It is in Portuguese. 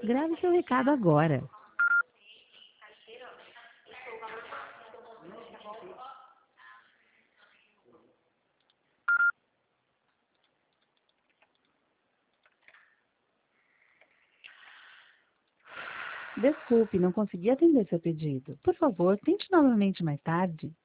Grave seu recado agora. Desculpe, não consegui atender seu pedido. Por favor, tente novamente mais tarde.